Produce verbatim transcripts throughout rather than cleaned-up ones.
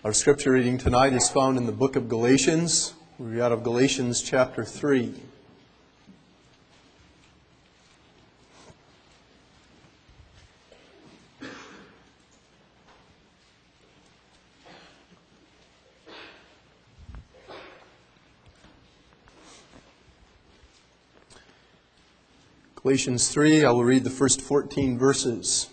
Our scripture reading tonight is found in the book of Galatians. We read out of Galatians chapter three. Galatians three, I will read the first fourteen verses.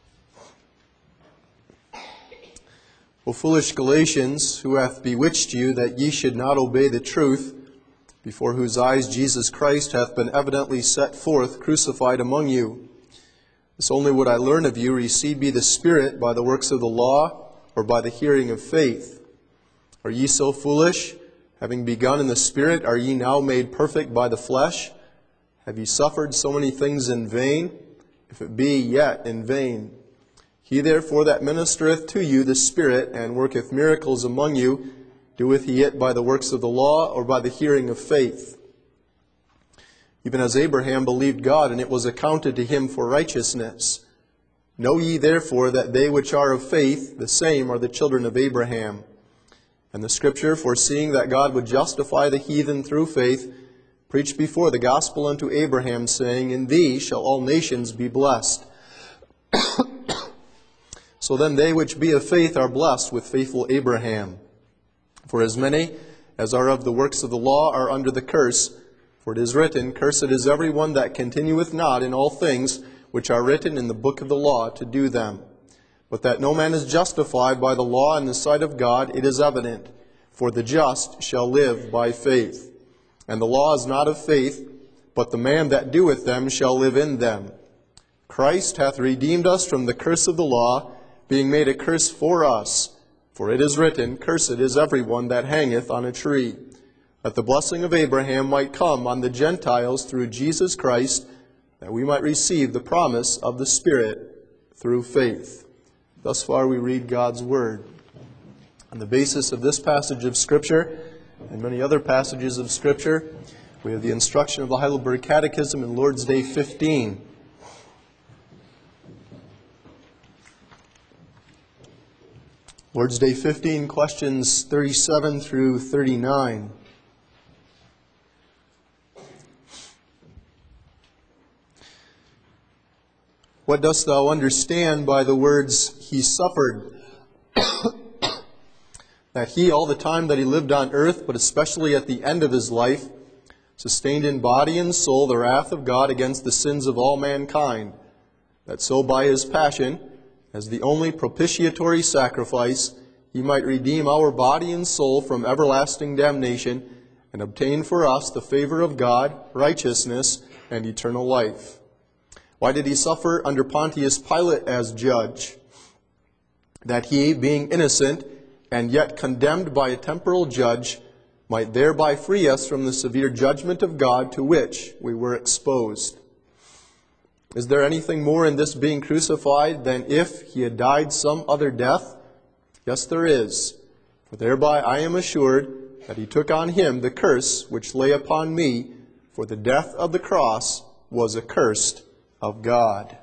O foolish Galatians, who hath bewitched you, that ye should not obey the truth, before whose eyes Jesus Christ hath been evidently set forth, crucified among you? This only would I learn of you, receive ye the Spirit by the works of the law, or by the hearing of faith? Are ye so foolish? Having begun in the Spirit, are ye now made perfect by the flesh? Have ye suffered so many things in vain? If it be yet in vain. He therefore that ministereth to you the Spirit, and worketh miracles among you, doeth he it by the works of the law, or by the hearing of faith? Even as Abraham believed God, and it was accounted to him for righteousness. Know ye therefore that they which are of faith, the same are the children of Abraham. And the Scripture, foreseeing that God would justify the heathen through faith, preached before the gospel unto Abraham, saying, In thee shall all nations be blessed. So then they which be of faith are blessed with faithful Abraham. For as many as are of the works of the law are under the curse, for it is written, Cursed is every one that continueth not in all things which are written in the book of the law to do them. But that no man is justified by the law in the sight of God, it is evident, for the just shall live by faith. And the law is not of faith, but the man that doeth them shall live in them. Christ hath redeemed us from the curse of the law, being made a curse for us. For it is written, Cursed is every one that hangeth on a tree, that the blessing of Abraham might come on the Gentiles through Jesus Christ, that we might receive the promise of the Spirit through faith. Thus far we read God's Word. On the basis of this passage of Scripture, and many other passages of Scripture, we have the instruction of the Heidelberg Catechism in Lord's Day fifteen. Lord's Day fifteen, questions thirty-seven through thirty-nine. What dost thou understand by the words, He suffered? That he, all the time that he lived on earth, but especially at the end of his life, sustained in body and soul the wrath of God against the sins of all mankind, that so by his passion, as the only propitiatory sacrifice, he might redeem our body and soul from everlasting damnation and obtain for us the favor of God, righteousness, and eternal life. Why did he suffer under Pontius Pilate as judge? That he, being innocent and yet condemned by a temporal judge, might thereby free us from the severe judgment of God to which we were exposed. Is there anything more in this being crucified than if he had died some other death? Yes, there is. For thereby I am assured that he took on him the curse which lay upon me, for the death of the cross was accursed of God.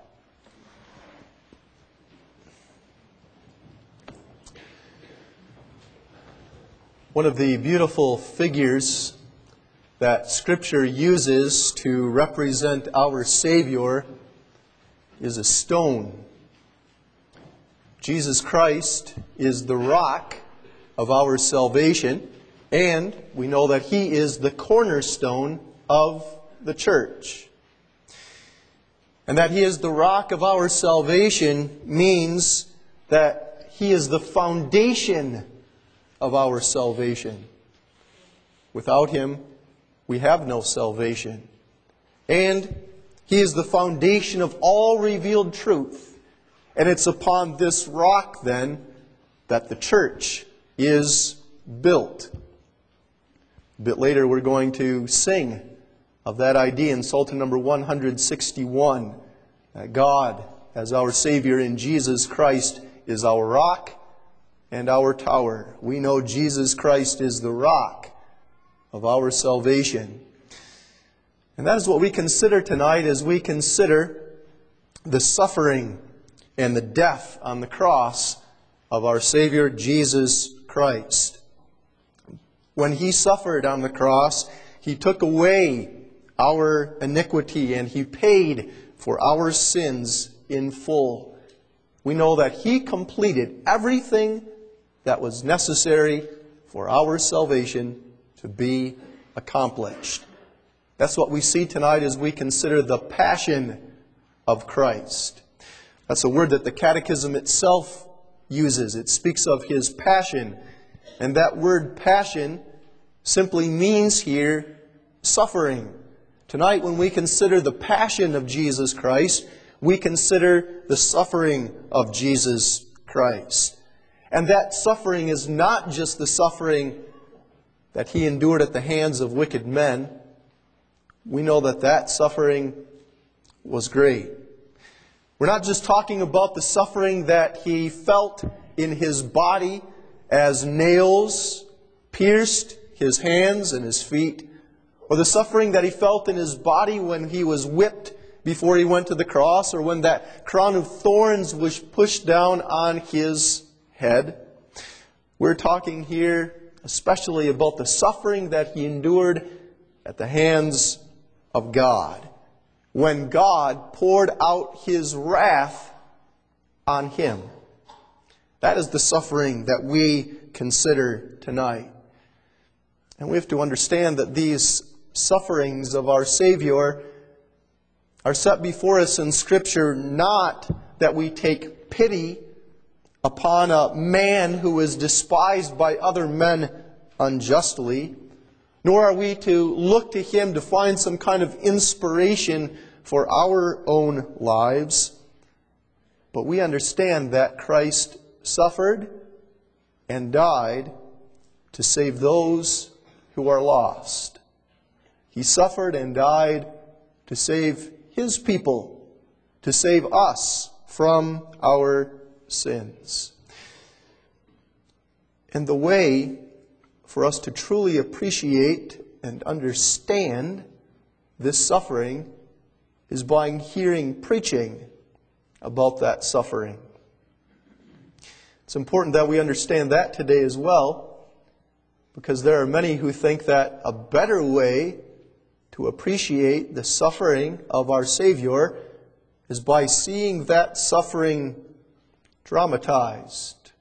One of the beautiful figures that Scripture uses to represent our Savior is a stone. Jesus Christ is the rock of our salvation, and we know that He is the cornerstone of the church. And that He is the rock of our salvation means that He is the foundation of our salvation. Without Him, we have no salvation. And He is the foundation of all revealed truth. And it's upon this rock, then, that the church is built. A bit later, we're going to sing of that idea in Psalter number one hundred sixty-one. That God, as our Savior in Jesus Christ, is our rock and our tower. We know Jesus Christ is the rock of our salvation. And that is what we consider tonight as we consider the suffering and the death on the cross of our Savior Jesus Christ. When he suffered on the cross, he took away our iniquity and he paid for our sins in full. We know that he completed everything that was necessary for our salvation to be accomplished. That's what we see tonight as we consider the passion of Christ. That's a word that the Catechism itself uses. It speaks of his passion. And that word passion simply means here suffering. Tonight, when we consider the passion of Jesus Christ, we consider the suffering of Jesus Christ. And that suffering is not just the suffering that he endured at the hands of wicked men. We know that that suffering was great. We're not just talking about the suffering that he felt in his body as nails pierced his hands and his feet, or the suffering that he felt in his body when he was whipped before he went to the cross, or when that crown of thorns was pushed down on his head. We're talking here especially about the suffering that he endured at the hands of God, when God poured out his wrath on him. That is the suffering that we consider tonight. And we have to understand that these sufferings of our Savior are set before us in Scripture not that we take pity upon a man who is despised by other men unjustly, nor are we to look to him to find some kind of inspiration for our own lives. But we understand that Christ suffered and died to save those who are lost. He suffered and died to save his people, to save us from our sins. And the way for us to truly appreciate and understand this suffering is by hearing preaching about that suffering. It's important that we understand that today as well, because there are many who think that a better way to appreciate the suffering of our Savior is by seeing that suffering dramatized,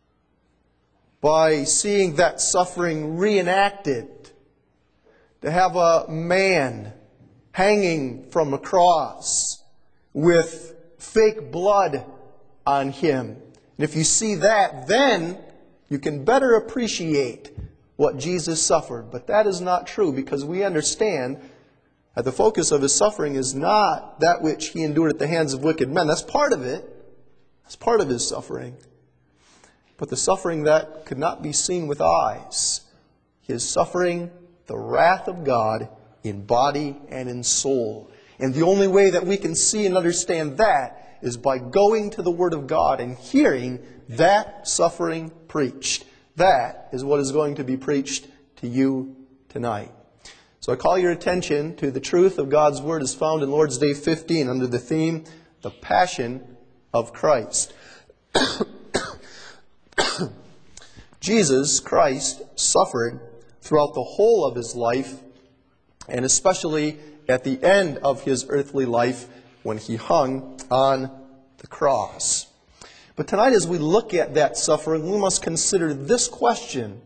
by seeing that suffering reenacted, to have a man hanging from a cross with fake blood on him. And if you see that, then you can better appreciate what Jesus suffered. But that is not true, because we understand that the focus of his suffering is not that which he endured at the hands of wicked men. That's part of it. That's part of his suffering. But the suffering that could not be seen with eyes, his suffering, the wrath of God in body and in soul. And the only way that we can see and understand that is by going to the Word of God and hearing that suffering preached. That is what is going to be preached to you tonight. So I call your attention to the truth of God's Word as found in Lord's Day fifteen under the theme, The Passion of Christ. Jesus Christ suffered throughout the whole of his life, and especially at the end of his earthly life when he hung on the cross. But tonight, as we look at that suffering, we must consider this question: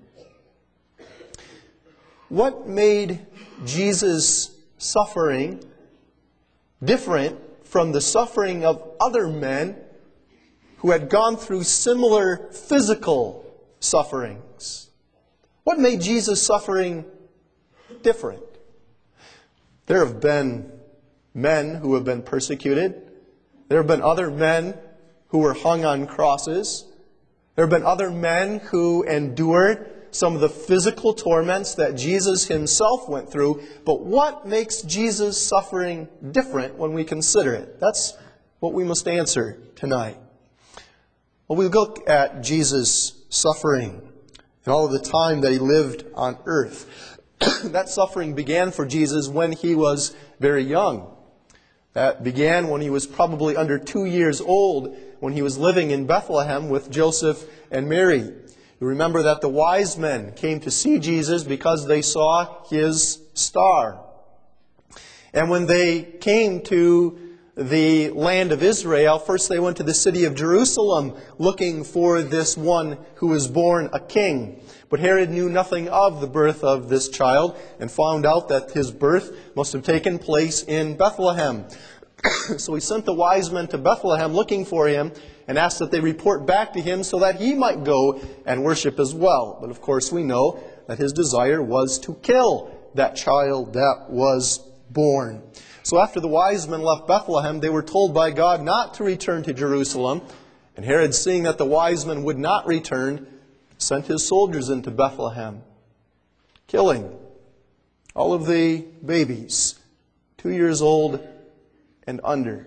what made Jesus' suffering different from the suffering of other men who had gone through similar physical sufferings? What made Jesus' suffering different? There have been men who have been persecuted. There have been other men who were hung on crosses. There have been other men who endured some of the physical torments that Jesus himself went through. But what makes Jesus' suffering different when we consider it? That's what we must answer tonight. Well, we look at Jesus' suffering and all of the time that he lived on earth. That suffering began for Jesus when he was very young. That began when he was probably under two years old, when he was living in Bethlehem with Joseph and Mary. You remember that the wise men came to see Jesus because they saw his star. And when they came to the land of Israel, first they went to the city of Jerusalem looking for this one who was born a king. But Herod knew nothing of the birth of this child and found out that his birth must have taken place in Bethlehem. So he sent the wise men to Bethlehem looking for him and asked that they report back to him so that he might go and worship as well. But of course we know that his desire was to kill that child that was born. So after the wise men left Bethlehem, they were told by God not to return to Jerusalem. And Herod, seeing that the wise men would not return, sent his soldiers into Bethlehem, killing all of the babies, two years old and under.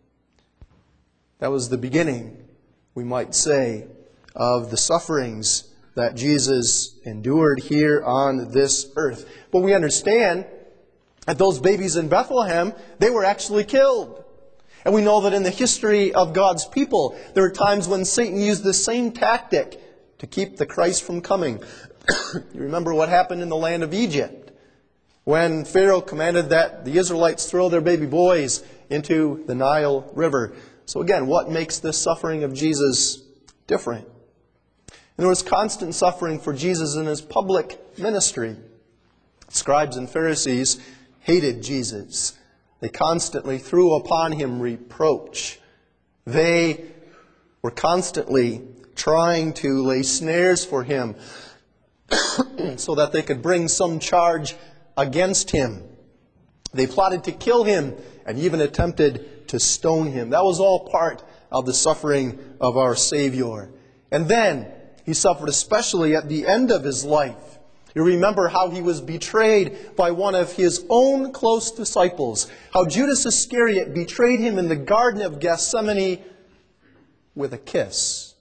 That was the beginning, we might say, of the sufferings that Jesus endured here on this earth. But we understand that those babies in Bethlehem, they were actually killed. And we know that in the history of God's people, there were times when Satan used the same tactic to keep the Christ from coming. You remember what happened in the land of Egypt, when Pharaoh commanded that the Israelites throw their baby boys into the Nile River. So again, what makes this suffering of Jesus different? And there was constant suffering for Jesus in his public ministry. Scribes and Pharisees hated Jesus. They constantly threw upon him reproach. They were constantly trying to lay snares for him so that they could bring some charge against him. They plotted to kill him and even attempted to stone him. That was all part of the suffering of our Savior. And then he suffered especially at the end of his life. You remember how he was betrayed by one of his own close disciples. How Judas Iscariot betrayed him in the Garden of Gethsemane with a kiss.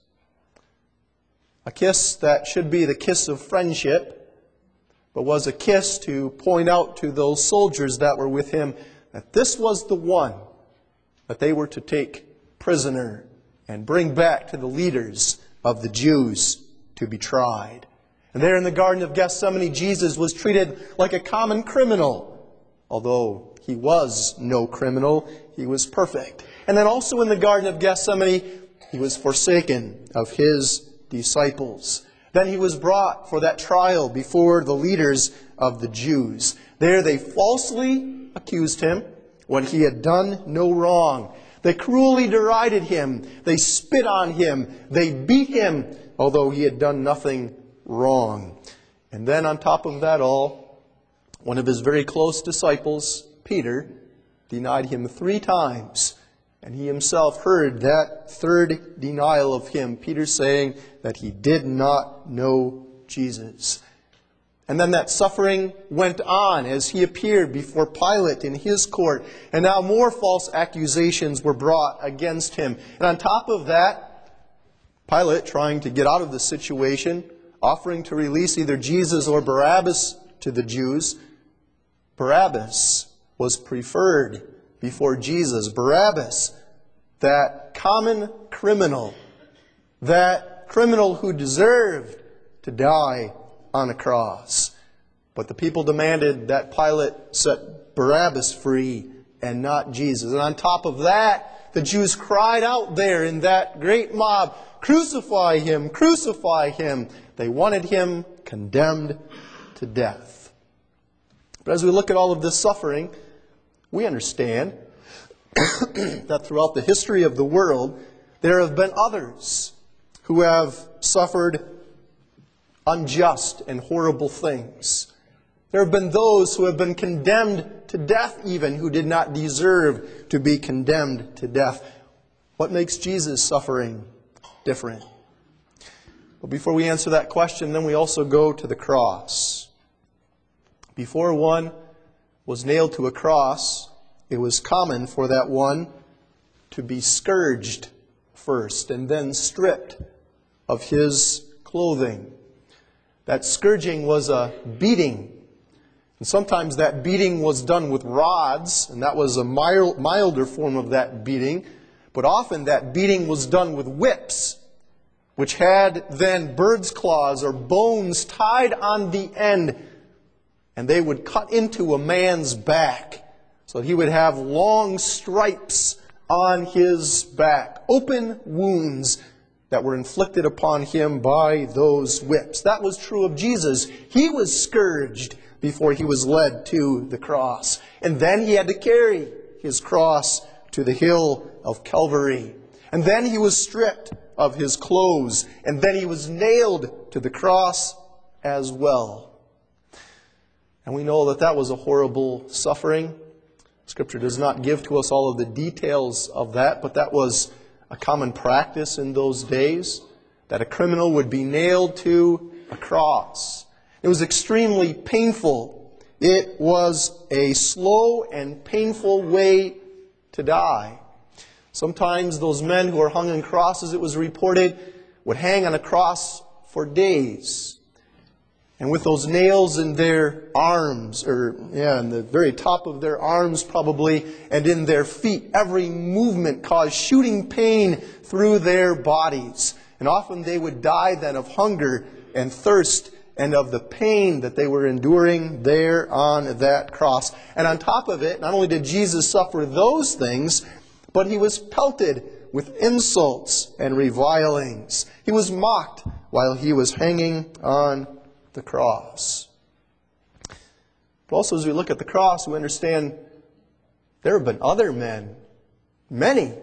A kiss that should be the kiss of friendship, but was a kiss to point out to those soldiers that were with him that this was the one that they were to take prisoner and bring back to the leaders of the Jews to be tried. And there in the Garden of Gethsemane, Jesus was treated like a common criminal. Although he was no criminal, he was perfect. And then also in the Garden of Gethsemane, he was forsaken of his disciples. Then he was brought for that trial before the leaders of the Jews. There they falsely accused him when he had done no wrong. They cruelly derided him. They spit on him. They beat him, although he had done nothing wrong. And then on top of that all, one of his very close disciples, Peter, denied him three times. And he himself heard that third denial of him, Peter saying that he did not know Jesus. And then that suffering went on as he appeared before Pilate in his court. And now more false accusations were brought against him. And on top of that, Pilate, trying to get out of the situation, offering to release either Jesus or Barabbas to the Jews, Barabbas was preferred before Jesus. Barabbas, that common criminal, that criminal who deserved to die on a cross. But the people demanded that Pilate set Barabbas free and not Jesus. And on top of that, the Jews cried out there in that great mob, "Crucify him! Crucify him!" They wanted him condemned to death. But as we look at all of this suffering, we understand that throughout the history of the world, there have been others who have suffered unjust and horrible things. There have been those who have been condemned to death even, who did not deserve to be condemned to death. What makes Jesus' suffering different? But before we answer that question, then we also go to the cross. Before one was nailed to a cross, it was common for that one to be scourged first and then stripped of his clothing. That scourging was a beating. And sometimes that beating was done with rods, and that was a mild, milder form of that beating. But often that beating was done with whips. which had then bird's claws or bones tied on the end, and they would cut into a man's back, so that he would have long stripes on his back, open wounds that were inflicted upon him by those whips. That was true of Jesus. He was scourged before he was led to the cross. And then he had to carry his cross to the hill of Calvary. And then he was stripped of his clothes. And then he was nailed to the cross as well. And we know that that was a horrible suffering. Scripture does not give to us all of the details of that, but that was a common practice in those days, that a criminal would be nailed to a cross. It was extremely painful. It was a slow and painful way to die. Sometimes those men who were hung on crosses, it was reported, would hang on a cross for days. And with those nails in their arms, or yeah, in the very top of their arms probably, and in their feet, every movement caused shooting pain through their bodies. And often they would die then of hunger and thirst and of the pain that they were enduring there on that cross. And on top of it, not only did Jesus suffer those things, but he was pelted with insults and revilings. He was mocked while he was hanging on the cross. But also as we look at the cross, we understand there have been other men, many,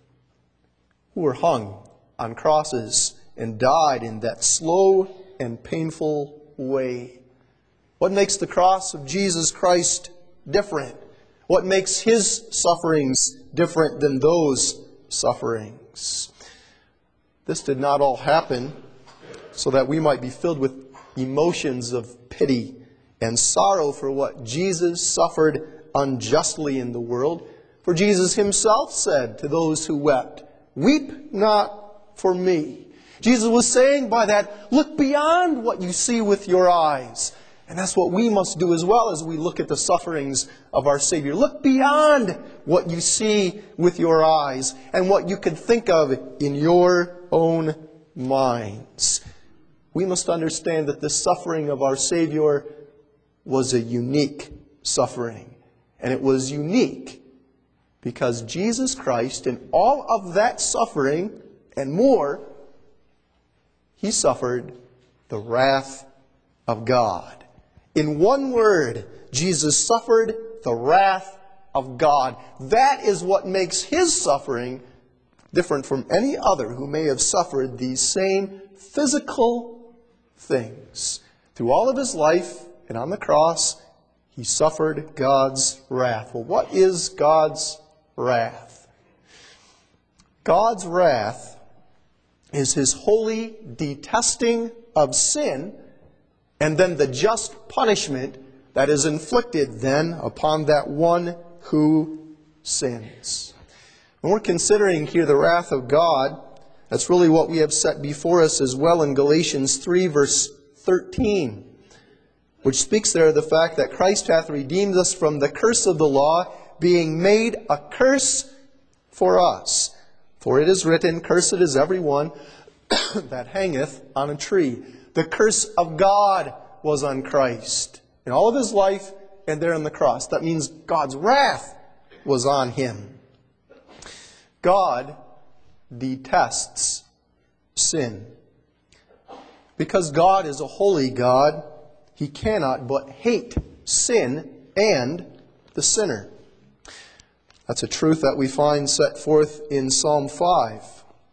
who were hung on crosses and died in that slow and painful way. What makes the cross of Jesus Christ different? What makes his sufferings different than those sufferings? This did not all happen so that we might be filled with emotions of pity and sorrow for what Jesus suffered unjustly in the world. For Jesus himself said to those who wept, "Weep not for me." Jesus was saying by that, look beyond what you see with your eyes. And that's what we must do as well as we look at the sufferings of our Savior. Look beyond what you see with your eyes and what you can think of in your own minds. We must understand that the suffering of our Savior was a unique suffering. And it was unique because Jesus Christ, in all of that suffering and more, he suffered the wrath of God. In one word, Jesus suffered the wrath of God. That is what makes his suffering different from any other who may have suffered these same physical things. Through all of his life and on the cross, he suffered God's wrath. Well, what is God's wrath? God's wrath is his holy detesting of sin and then the just punishment that is inflicted then upon that one who sins. When we're considering here the wrath of God, that's really what we have set before us as well in Galatians three, verse thirteen, which speaks there of the fact that Christ hath redeemed us from the curse of the law, being made a curse for us. For it is written, "Cursed is every one that hangeth on a tree." The curse of God was on Christ in all of his life and there on the cross. That means God's wrath was on him. God detests sin. Because God is a holy God, he cannot but hate sin and the sinner. That's a truth that we find set forth in Psalm five.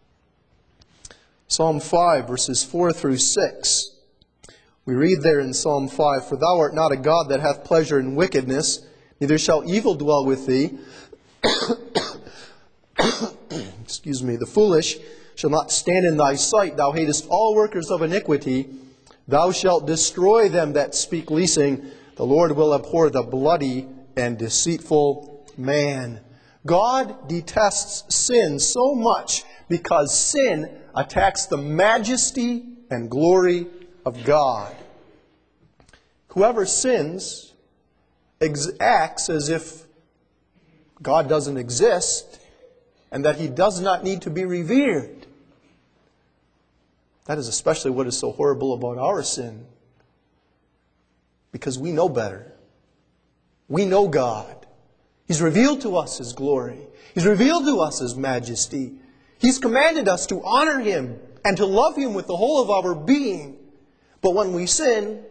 Psalm five, verses four through six. We read there in Psalm five, "For thou art not a God that hath pleasure in wickedness, neither shall evil dwell with thee." Excuse me. "The foolish shall not stand in thy sight. Thou hatest all workers of iniquity. Thou shalt destroy them that speak leasing. The Lord will abhor the bloody and deceitful man." God detests sin so much because sin attacks the majesty and glory of God. Whoever sins acts as if God doesn't exist and that he does not need to be revered. That is especially what is so horrible about our sin. Because we know better. We know God. He's revealed to us His glory. He's revealed to us His majesty. He's commanded us to honor Him and to love Him with the whole of our being. But when we sin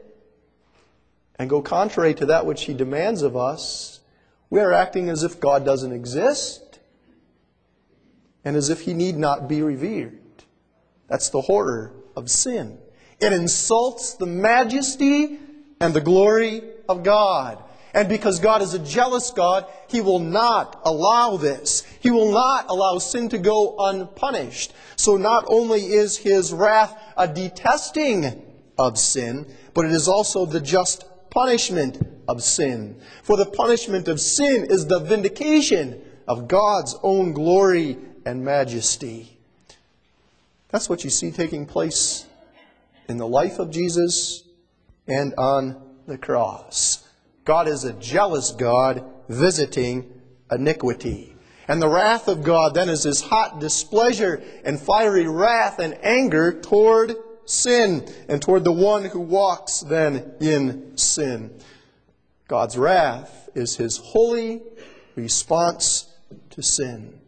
and go contrary to that which He demands of us, we are acting as if God doesn't exist and as if He need not be revered. That's the horror of sin. It insults the majesty and the glory of God. And because God is a jealous God, He will not allow this. He will not allow sin to go unpunished. So not only is His wrath a detesting of sin, but it is also the just punishment of sin. For the punishment of sin is the vindication of God's own glory and majesty. That's what you see taking place in the life of Jesus and on the cross. God is a jealous God visiting iniquity. And the wrath of God then is His hot displeasure and fiery wrath and anger toward sin and toward the one who walks then in sin. God's wrath is His holy response to sin.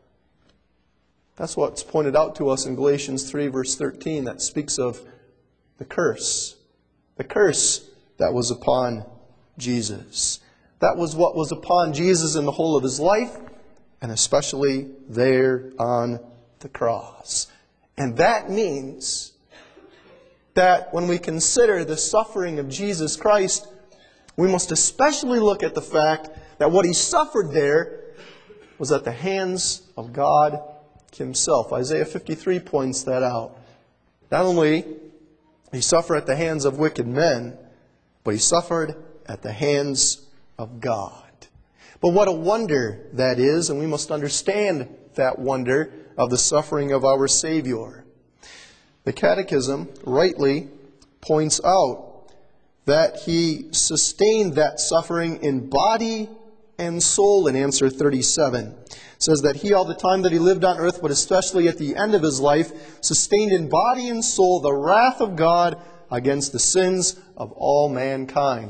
That's what's pointed out to us in Galatians three verse thirteen that speaks of the curse. The curse that was upon Jesus. That was what was upon Jesus in the whole of His life, and especially there on the cross. And that means that when we consider the suffering of Jesus Christ, we must especially look at the fact that what He suffered there was at the hands of God Himself. Isaiah fifty-three points that out. Not only did He suffer at the hands of wicked men, but He suffered at the hands of God. But what a wonder that is, and we must understand that wonder of the suffering of our Savior. The Catechism rightly points out that He sustained that suffering in body and soul in answer thirty-seven. It says that He, all the time that He lived on earth, but especially at the end of His life, sustained in body and soul the wrath of God against the sins of all mankind.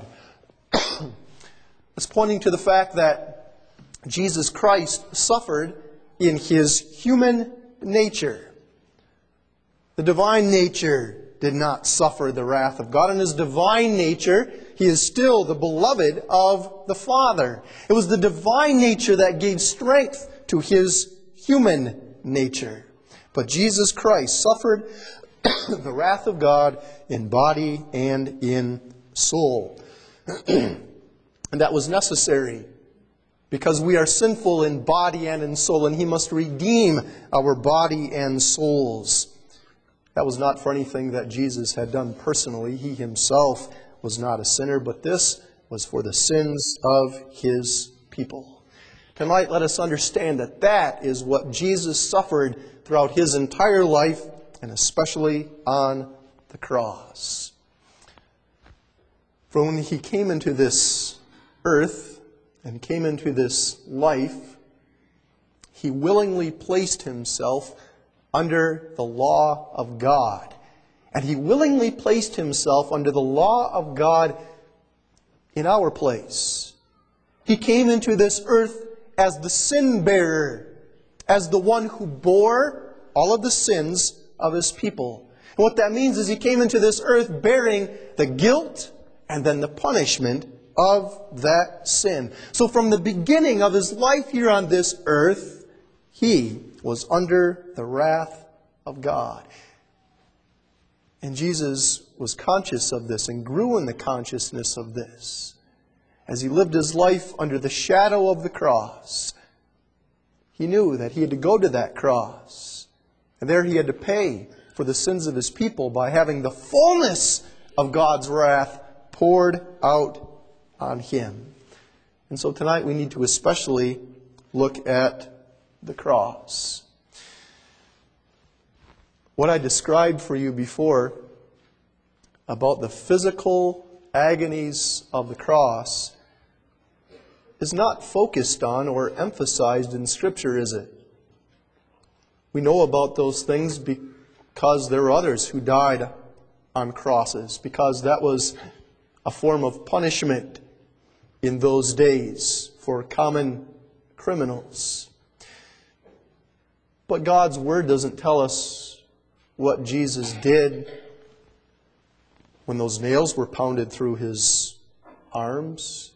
It's pointing to the fact that Jesus Christ suffered in His human nature. The divine nature did not suffer the wrath of God. In His divine nature, He is still the beloved of the Father. It was the divine nature that gave strength to His human nature. But Jesus Christ suffered the wrath of God in body and in soul. And that was necessary because we are sinful in body and in soul, and He must redeem our body and souls. That was not for anything that Jesus had done personally. He Himself was not a sinner, but this was for the sins of His people. Tonight, let us understand that that is what Jesus suffered throughout His entire life, and especially on the cross. For when He came into this earth and came into this life, He willingly placed Himself under the law of God. And He willingly placed Himself under the law of God in our place. He came into this earth as the sin bearer, as the one who bore all of the sins of His people. And what that means is He came into this earth bearing the guilt and then the punishment of that sin. So from the beginning of His life here on this earth, He was under the wrath of God. And Jesus was conscious of this and grew in the consciousness of this. As He lived His life under the shadow of the cross, He knew that He had to go to that cross. And there He had to pay for the sins of His people by having the fullness of God's wrath poured out on Him. And so tonight we need to especially look at the cross. What I described for you before about the physical agonies of the cross is not focused on or emphasized in Scripture, is it? We know about those things be- because there were others who died on crosses, because that was a form of punishment in those days for common criminals. But God's Word doesn't tell us what Jesus did when those nails were pounded through His arms.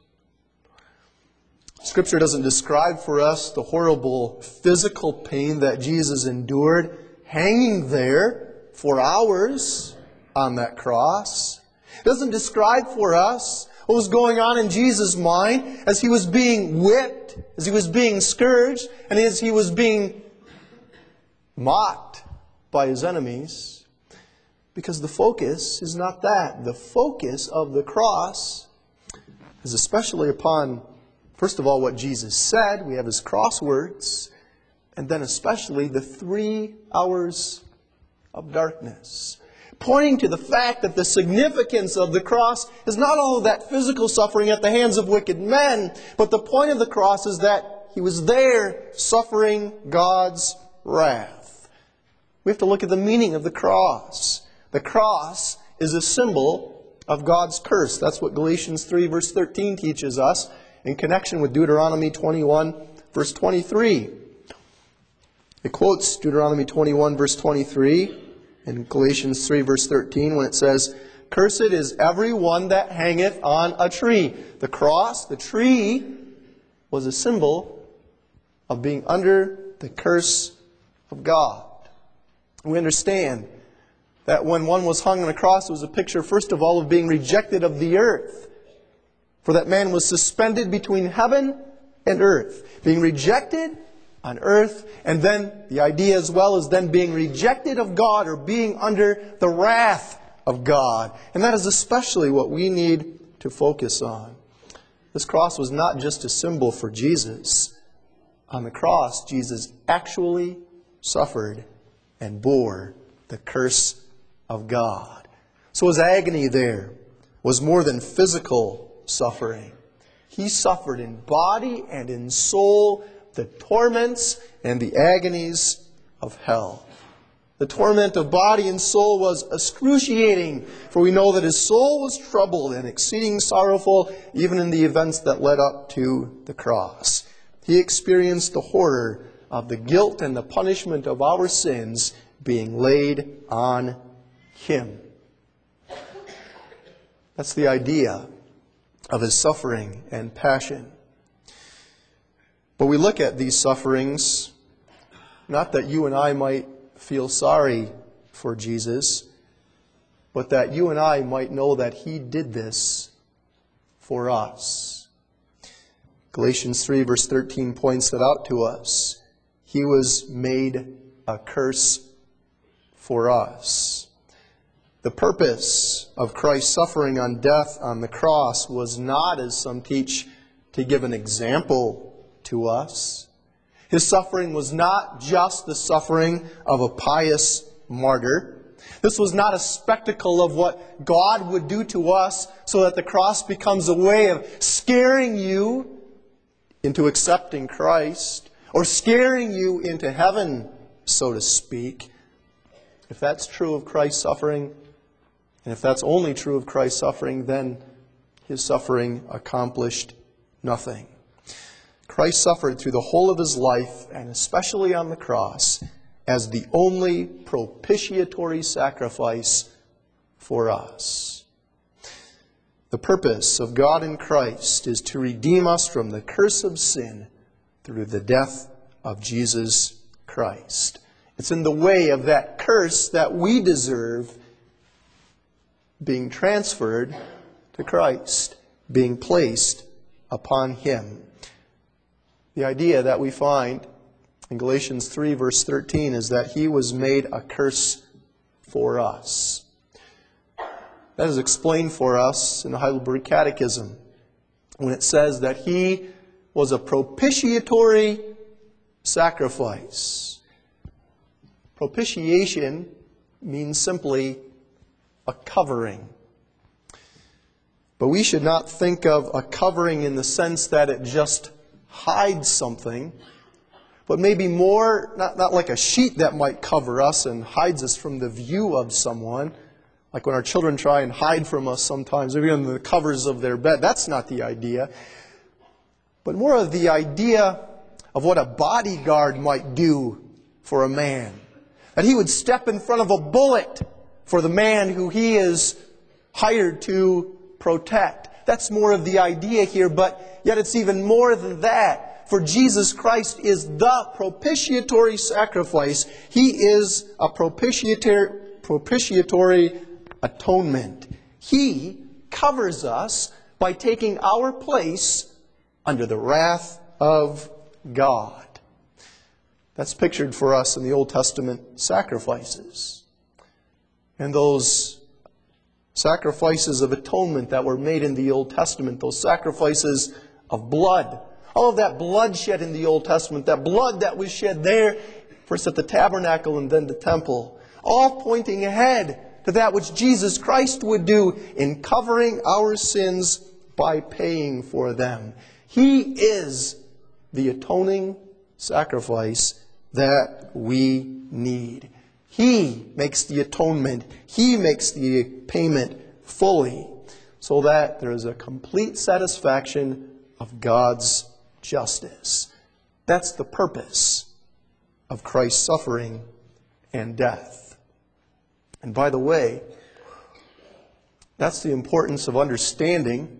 Scripture doesn't describe for us the horrible physical pain that Jesus endured hanging there for hours on that cross. It doesn't describe for us what was going on in Jesus' mind as He was being whipped, as He was being scourged, and as He was being mocked by His enemies. Because the focus is not that. The focus of the cross is especially upon, first of all, what Jesus said. We have His cross words. And then especially the three hours of darkness. Pointing to the fact that the significance of the cross is not all of that physical suffering at the hands of wicked men, but the point of the cross is that He was there suffering God's wrath. We have to look at the meaning of the cross. The cross is a symbol of God's curse. That's what Galatians three verse thirteen teaches us in connection with Deuteronomy twenty-one verse twenty-three. It quotes Deuteronomy twenty-one verse twenty-three in Galatians three verse thirteen when it says, "Cursed is every one that hangeth on a tree." The cross, the tree, was a symbol of being under the curse of God. We understand that when one was hung on a cross, it was a picture, first of all, of being rejected of the earth. For that man was suspended between heaven and earth. Being rejected on earth, and then the idea as well is then being rejected of God or being under the wrath of God. And that is especially what we need to focus on. This cross was not just a symbol for Jesus. On the cross, Jesus actually suffered and bore the curse of God. So His agony there was more than physical suffering. He suffered in body and in soul the torments and the agonies of hell. The torment of body and soul was excruciating, for we know that His soul was troubled and exceeding sorrowful, even in the events that led up to the cross. He experienced the horror of the guilt and the punishment of our sins being laid on Him. That's the idea of His suffering and passion. But we look at these sufferings, not that you and I might feel sorry for Jesus, but that you and I might know that He did this for us. Galatians three verse thirteen points that out to us. He was made a curse for us. The purpose of Christ's suffering on death on the cross was not, as some teach, to give an example to us. His suffering was not just the suffering of a pious martyr. This was not a spectacle of what God would do to us so that the cross becomes a way of scaring you into accepting Christ or scaring you into heaven, so to speak. If that's true of Christ's suffering, and if that's only true of Christ's suffering, then His suffering accomplished nothing. Christ suffered through the whole of His life, and especially on the cross, as the only propitiatory sacrifice for us. The purpose of God in Christ is to redeem us from the curse of sin through the death of Jesus Christ. It's in the way of that curse that we deserve being transferred to Christ, being placed upon Him. The idea that we find in Galatians three verse thirteen is that He was made a curse for us. That is explained for us in the Heidelberg Catechism when it says that He was a propitiatory sacrifice. Propitiation means simply a covering. But we should not think of a covering in the sense that it just hides something, but maybe more, not, not like a sheet that might cover us and hides us from the view of someone, like when our children try and hide from us sometimes, maybe under the covers of their bed. That's not the idea. But more of the idea of what a bodyguard might do for a man. That he would step in front of a bullet for the man who he is hired to protect. That's more of the idea here, but yet it's even more than that. For Jesus Christ is the propitiatory sacrifice. He is a propitiatory, propitiatory atonement. He covers us by taking our place under the wrath of God. That's pictured for us in the Old Testament sacrifices. And those sacrifices of atonement that were made in the Old Testament, those sacrifices of blood, all of that blood shed in the Old Testament, that blood that was shed there, first at the tabernacle and then the temple, all pointing ahead to that which Jesus Christ would do in covering our sins by paying for them. He is the atoning sacrifice that we need. He makes the atonement. He makes the payment fully so that there is a complete satisfaction of God's justice. That's the purpose of Christ's suffering and death. And by the way, that's the importance of understanding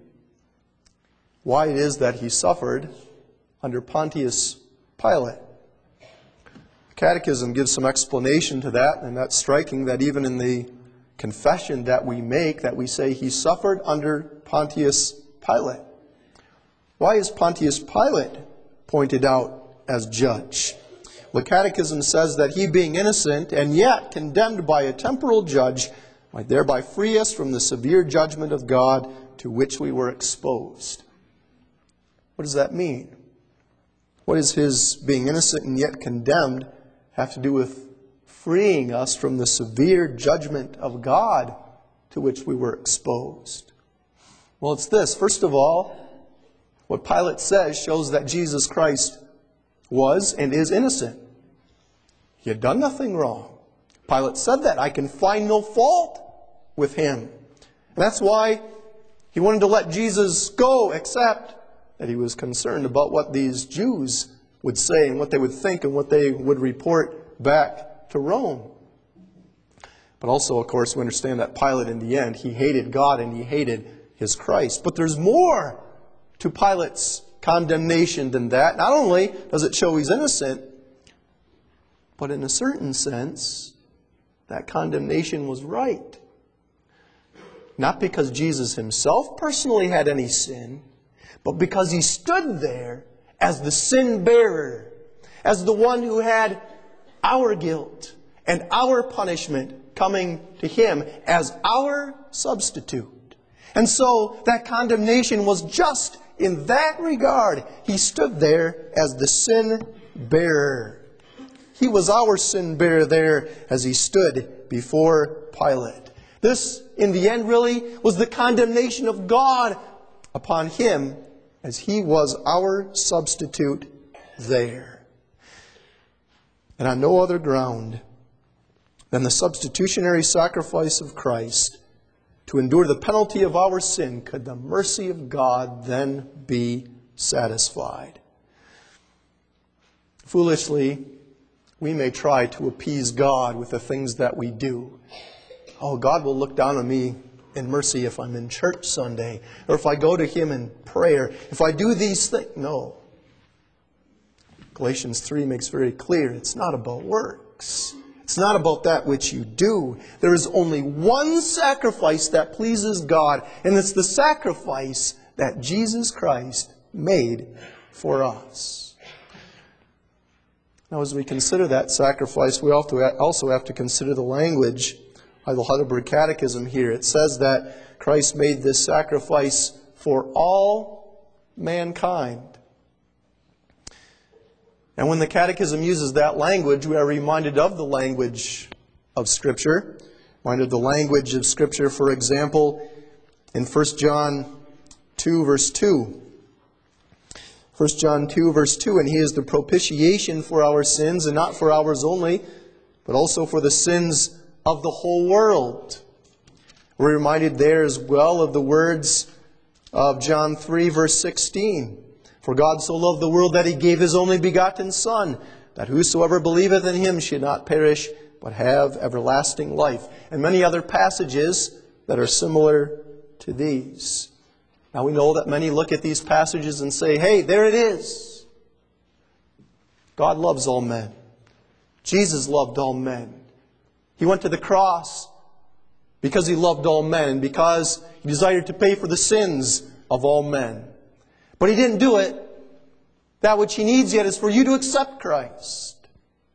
why it is that he suffered under Pontius Pilate. The Catechism gives some explanation to that, and that's striking that even in the confession that we make, that we say he suffered under Pontius Pilate. Why is Pontius Pilate pointed out as judge? The Catechism says that he, being innocent and yet condemned by a temporal judge, might thereby free us from the severe judgment of God to which we were exposed. What does that mean? What does his being innocent and yet condemned have to do with freeing us from the severe judgment of God to which we were exposed? Well, it's this. First of all, what Pilate says shows that Jesus Christ was and is innocent. He had done nothing wrong. Pilate said that. I can find no fault with him. And that's why he wanted to let Jesus go, except that he was concerned about what these Jews would say and what they would think and what they would report back to Rome. But also, of course, we understand that Pilate, in the end, he hated God and he hated his Christ. But there's more to Pilate's condemnation than that. Not only does it show he's innocent, but in a certain sense, that condemnation was right. Not because Jesus himself personally had any sin, but because he stood there as the sin bearer, as the one who had our guilt and our punishment coming to him as our substitute. And so that condemnation was just in that regard. He stood there as the sin bearer. He was our sin bearer there as he stood before Pilate. This, in the end, really was the condemnation of God upon him as he was our substitute there. And on no other ground than the substitutionary sacrifice of Christ to endure the penalty of our sin could the mercy of God then be satisfied. Foolishly, we may try to appease God with the things that we do. Oh, God will look down on me in mercy if I'm in church Sunday, or if I go to him in prayer, if I do these things. No. Galatians three makes very clear it's not about works. It's not about that which you do. There is only one sacrifice that pleases God, and it's the sacrifice that Jesus Christ made for us. Now, as we consider that sacrifice, we also have to consider the language of the Heidelberg Catechism here. It says that Christ made this sacrifice for all mankind. And when the Catechism uses that language, we are reminded of the language of Scripture. Reminded of the language of Scripture, for example, in First John two, verse two. First John two, verse two, and he is the propitiation for our sins, and not for ours only, but also for the sins of the whole world. We're reminded there as well of the words of John three, verse sixteen. For God so loved the world that he gave his only begotten Son, that whosoever believeth in him should not perish, but have everlasting life. And many other passages that are similar to these. Now we know that many look at these passages and say, hey, there it is. God loves all men. Jesus loved all men. He went to the cross because he loved all men and because he desired to pay for the sins of all men. But he didn't do it. That which he needs yet is for you to accept Christ.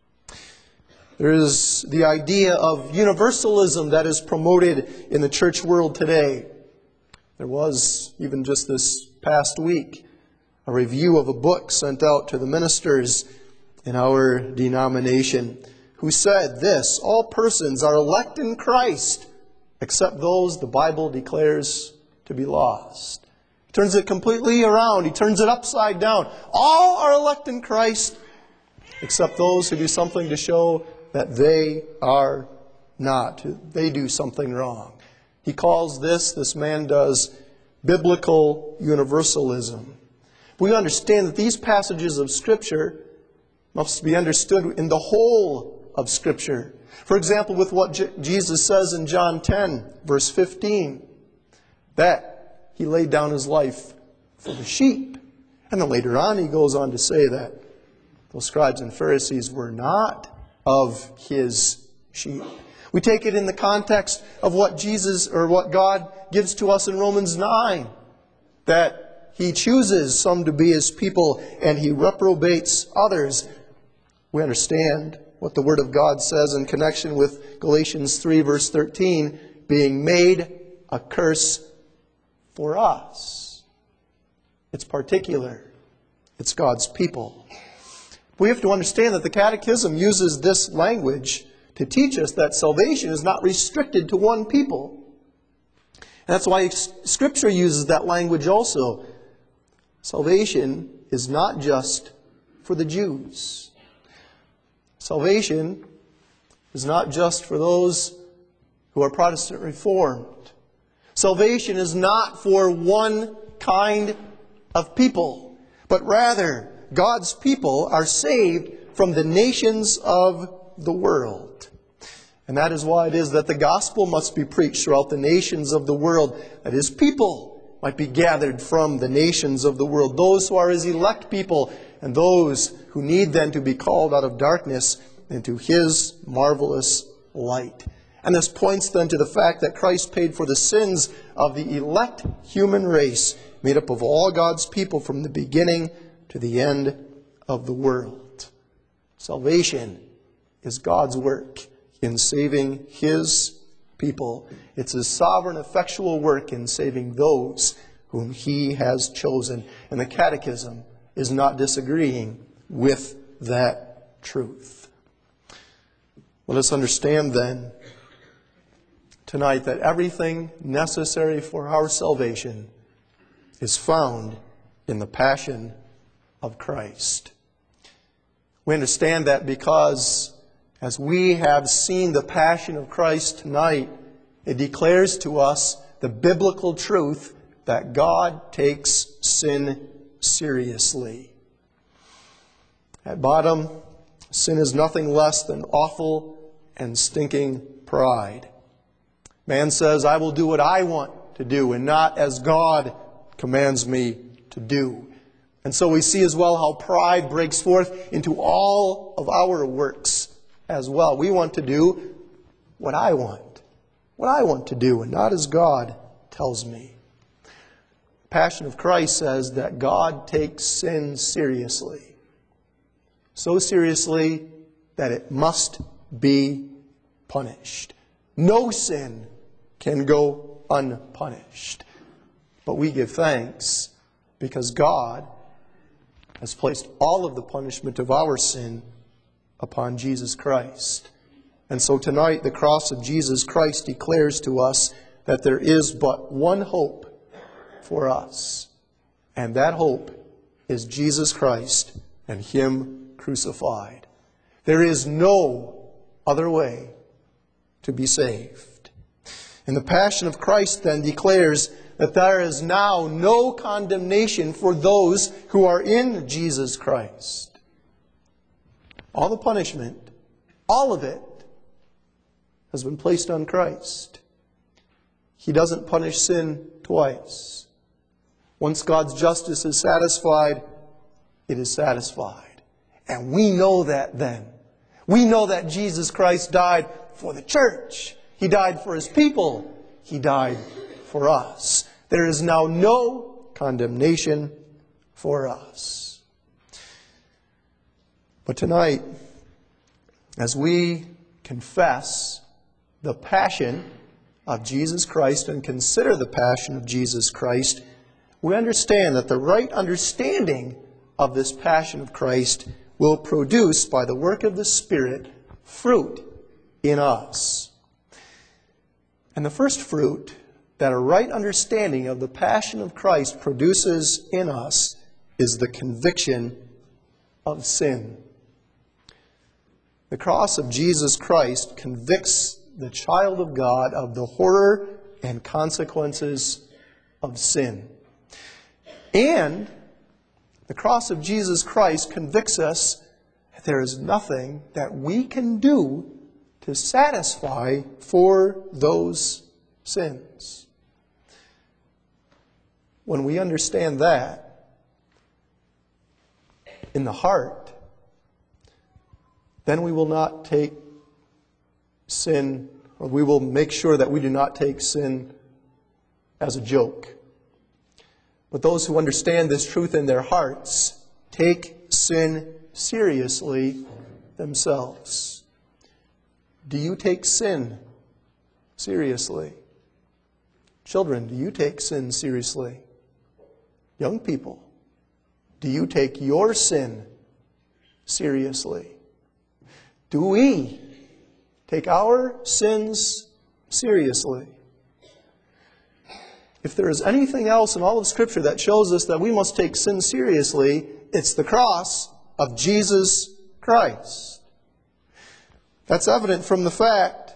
There is the idea of universalism that is promoted in the church world today. There was, even just this past week, a review of a book sent out to the ministers in our denomination who said this: all persons are elect in Christ except those the Bible declares to be lost. He turns it completely around. He turns it upside down. All are elect in Christ except those who do something to show that they are not. They do something wrong. He calls this, this man does, biblical universalism. We understand that these passages of Scripture must be understood in the whole of Scripture. For example, with what J- Jesus says in John ten, verse fifteen, that he laid down his life for the sheep. And then later on he goes on to say that those scribes and Pharisees were not of his sheep. We take it in the context of what Jesus or what God gives to us in Romans nine, that he chooses some to be his people and he reprobates others. We understand what the Word of God says in connection with Galatians three, verse thirteen, being made a curse for us. It's particular. It's God's people. We have to understand that the Catechism uses this language to teach us that salvation is not restricted to one people. And that's why Scripture uses that language also. Salvation is not just for the Jews. Salvation is not just for those who are Protestant Reformed. Salvation is not for one kind of people, but rather God's people are saved from the nations of the world. And that is why it is that the gospel must be preached throughout the nations of the world, that his people might be gathered from the nations of the world, those who are his elect people, and those who need then to be called out of darkness into his marvelous light. And this points then to the fact that Christ paid for the sins of the elect human race, made up of all God's people from the beginning to the end of the world. Salvation is God's work in saving his people. It's his sovereign, effectual work in saving those whom he has chosen. And the Catechism is not disagreeing with that truth. Let us understand then tonight that everything necessary for our salvation is found in the passion of Christ. We understand that because as we have seen the passion of Christ tonight, it declares to us the biblical truth that God takes sin seriously. At bottom, sin is nothing less than awful and stinking pride. Man says, I will do what I want to do and not as God commands me to do. And so we see as well how pride breaks forth into all of our works as well. We want to do what I want, what I want to do, and not as God tells me. The Passion of Christ says that God takes sin seriously. So seriously that it must be punished. No sin can go unpunished. But we give thanks because God has placed all of the punishment of our sin upon Jesus Christ. And so tonight the cross of Jesus Christ declares to us that there is but one hope for us. And that hope is Jesus Christ and Him crucified. There is no other way to be saved. And the Passion of Christ then declares that there is now no condemnation for those who are in Jesus Christ. All the punishment, all of it, has been placed on Christ. He doesn't punish sin twice. Once God's justice is satisfied, it is satisfied. And we know that then. We know that Jesus Christ died for the church. He died for His people. He died for us. There is now no condemnation for us. But tonight, as we confess the passion of Jesus Christ and consider the passion of Jesus Christ, we understand that the right understanding of this passion of Christ will produce, by the work of the Spirit, fruit in us. And the first fruit that a right understanding of the passion of Christ produces in us is the conviction of sin. The cross of Jesus Christ convicts the child of God of the horror and consequences of sin. And the cross of Jesus Christ convicts us that there is nothing that we can do to satisfy for those sins. When we understand that in the heart, then we will not take sin, or we will make sure that we do not take sin as a joke. But those who understand this truth in their hearts take sin seriously themselves. Do you take sin seriously? Children, do you take sin seriously? Young people, do you take your sin seriously? Do we take our sins seriously? If there is anything else in all of Scripture that shows us that we must take sin seriously, it's the cross of Jesus Christ. That's evident from the fact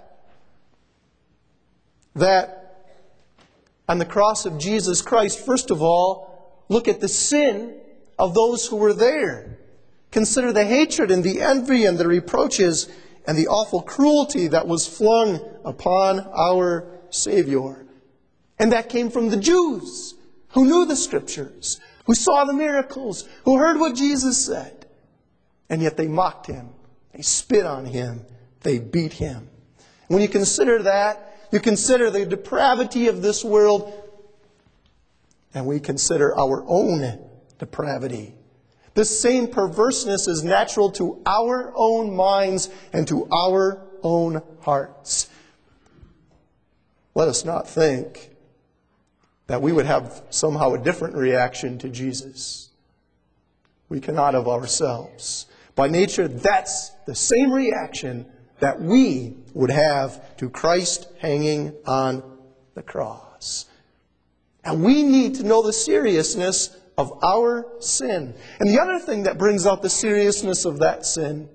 that on the cross of Jesus Christ, first of all, look at the sin of those who were there. Consider the hatred and the envy and the reproaches and the awful cruelty that was flung upon our Savior. And that came from the Jews who knew the Scriptures, who saw the miracles, who heard what Jesus said. And yet they mocked Him. They spit on Him. They beat Him. When you consider that, you consider the depravity of this world, and we consider our own depravity. This same perverseness is natural to our own minds and to our own hearts. Let us not think that we would have somehow a different reaction to Jesus. We cannot of ourselves. By nature, that's the same reaction that we would have to Christ hanging on the cross. And we need to know the seriousness of our sin. And the other thing that brings out the seriousness of that sin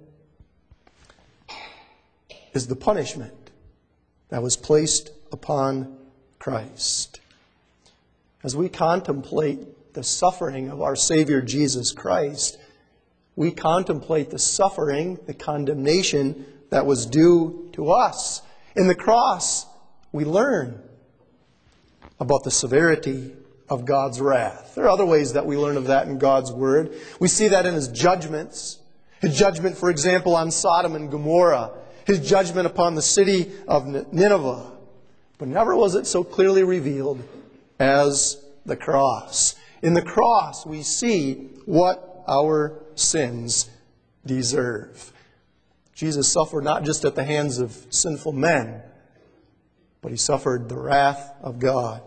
is the punishment that was placed upon Christ. As we contemplate the suffering of our Savior Jesus Christ, we contemplate the suffering, the condemnation that was due to us. In the cross, we learn about the severity of God's wrath. There are other ways that we learn of that in God's Word. We see that in His judgments. His judgment, for example, on Sodom and Gomorrah. His judgment upon the city of Nineveh. But never was it so clearly revealed as the cross. In the cross, we see what our sins deserve. Jesus suffered not just at the hands of sinful men, but He suffered the wrath of God.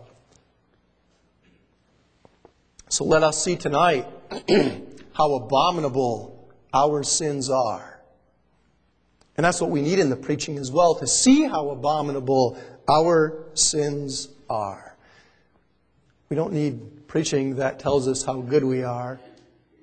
So let us see tonight how abominable our sins are. And that's what we need in the preaching as well, to see how abominable our sins are. We don't need preaching that tells us how good we are.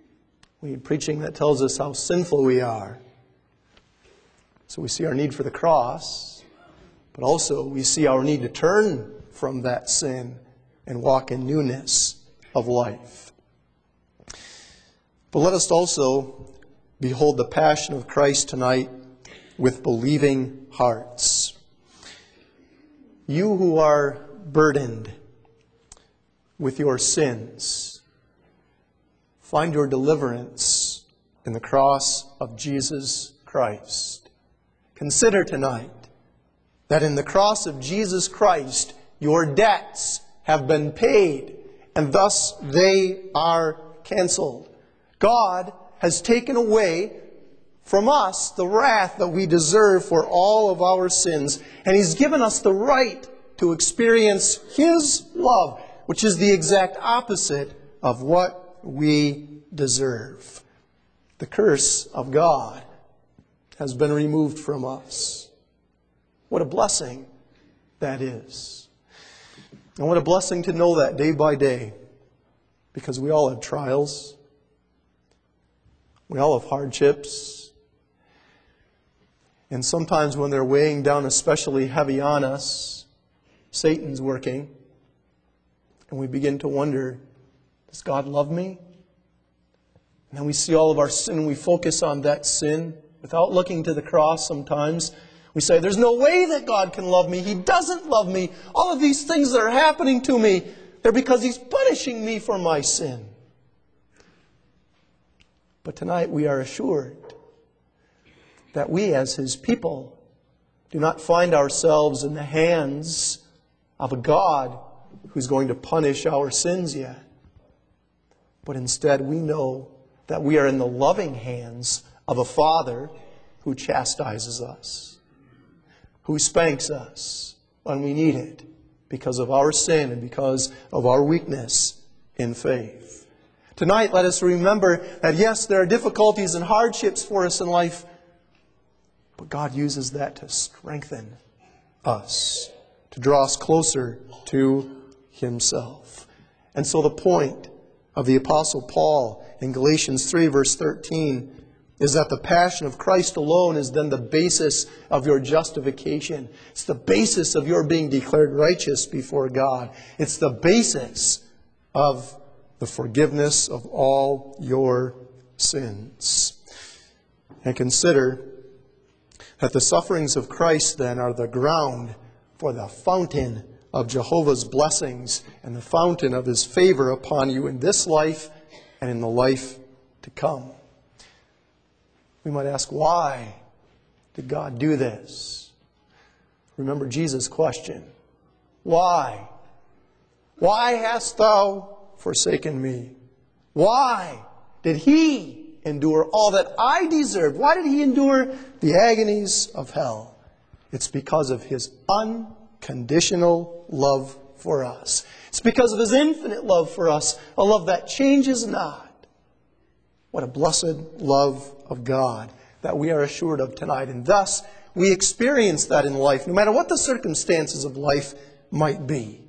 We need preaching that tells us how sinful we are. So we see our need for the cross, but also we see our need to turn from that sin and walk in newness of life. But let us also behold the passion of Christ tonight with believing hearts. You who are burdened with your sins, find your deliverance in the cross of Jesus Christ. Consider tonight that in the cross of Jesus Christ, your debts have been paid, and thus they are canceled. God has taken away from us the wrath that we deserve for all of our sins, and He's given us the right to experience His love, which is the exact opposite of what we deserve. The curse of God has been removed from us. What a blessing that is. And what a blessing to know that day by day, because we all have trials. We all have hardships. And sometimes when they're weighing down especially heavy on us, Satan's working. And we begin to wonder, does God love me? And then we see all of our sin and we focus on that sin without looking to the cross sometimes. We say, there's no way that God can love me. He doesn't love me. All of these things that are happening to me, they're because He's punishing me for my sin. But tonight we are assured that we as His people do not find ourselves in the hands of a God who's going to punish our sins yet. But instead we know that we are in the loving hands of a Father who chastises us, who spanks us when we need it because of our sin and because of our weakness in faith. Tonight, let us remember that yes, there are difficulties and hardships for us in life, but God uses that to strengthen us, to draw us closer to Himself. And so the point of the Apostle Paul in Galatians three, verse thirteen, is that the passion of Christ alone is then the basis of your justification. It's the basis of your being declared righteous before God. It's the basis of the forgiveness of all your sins. And consider that the sufferings of Christ then are the ground for the fountain of Jehovah's blessings and the fountain of His favor upon you in this life and in the life to come. We might ask, why did God do this? Remember Jesus' question. Why? Why hast thou forsaken me? Why did He endure all that I deserved? Why did He endure the agonies of hell? It's because of His unconditional love for us. It's because of His infinite love for us, a love that changes not. What a blessed love of God that we are assured of tonight. And thus, we experience that in life, no matter what the circumstances of life might be.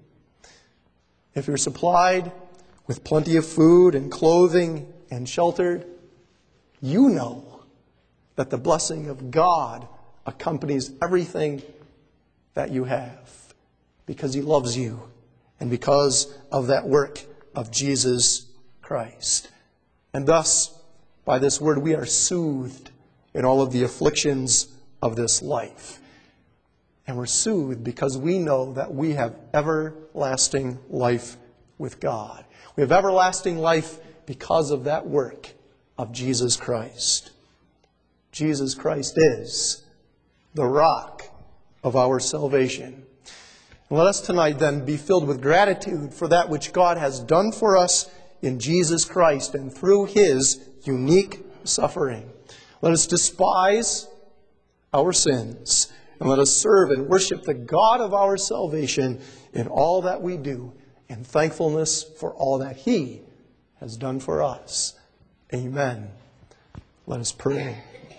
If you're supplied with plenty of food and clothing and sheltered, you know that the blessing of God accompanies everything that you have, because He loves you and because of that work of Jesus Christ. And thus, by this word, we are soothed in all of the afflictions of this life. And we're soothed because we know that we have everlasting life with God. We have everlasting life because of that work of Jesus Christ. Jesus Christ is the rock of our salvation. And let us tonight then be filled with gratitude for that which God has done for us in Jesus Christ and through His unique suffering. Let us despise our sins and let us serve and worship the God of our salvation in all that we do, in thankfulness for all that He has done for us. Amen. Let us pray.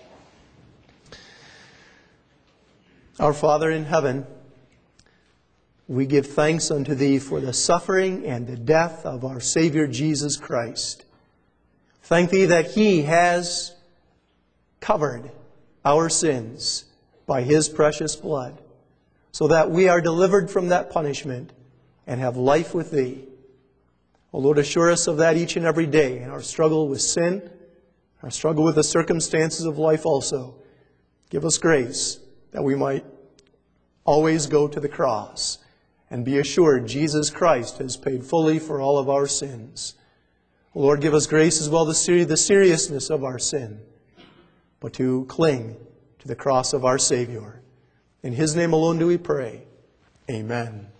Our Father in heaven, we give thanks unto Thee for the suffering and the death of our Savior Jesus Christ. Thank Thee that He has covered our sins by His precious blood, so that we are delivered from that punishment and have life with Thee. O Lord, assure us of that each and every day in our struggle with sin, our struggle with the circumstances of life also. Give us grace that we might always go to the cross and be assured Jesus Christ has paid fully for all of our sins. O Lord, give us grace as well to see the seriousness of our sin, but to cling to the cross of our Savior. In His name alone do we pray. Amen.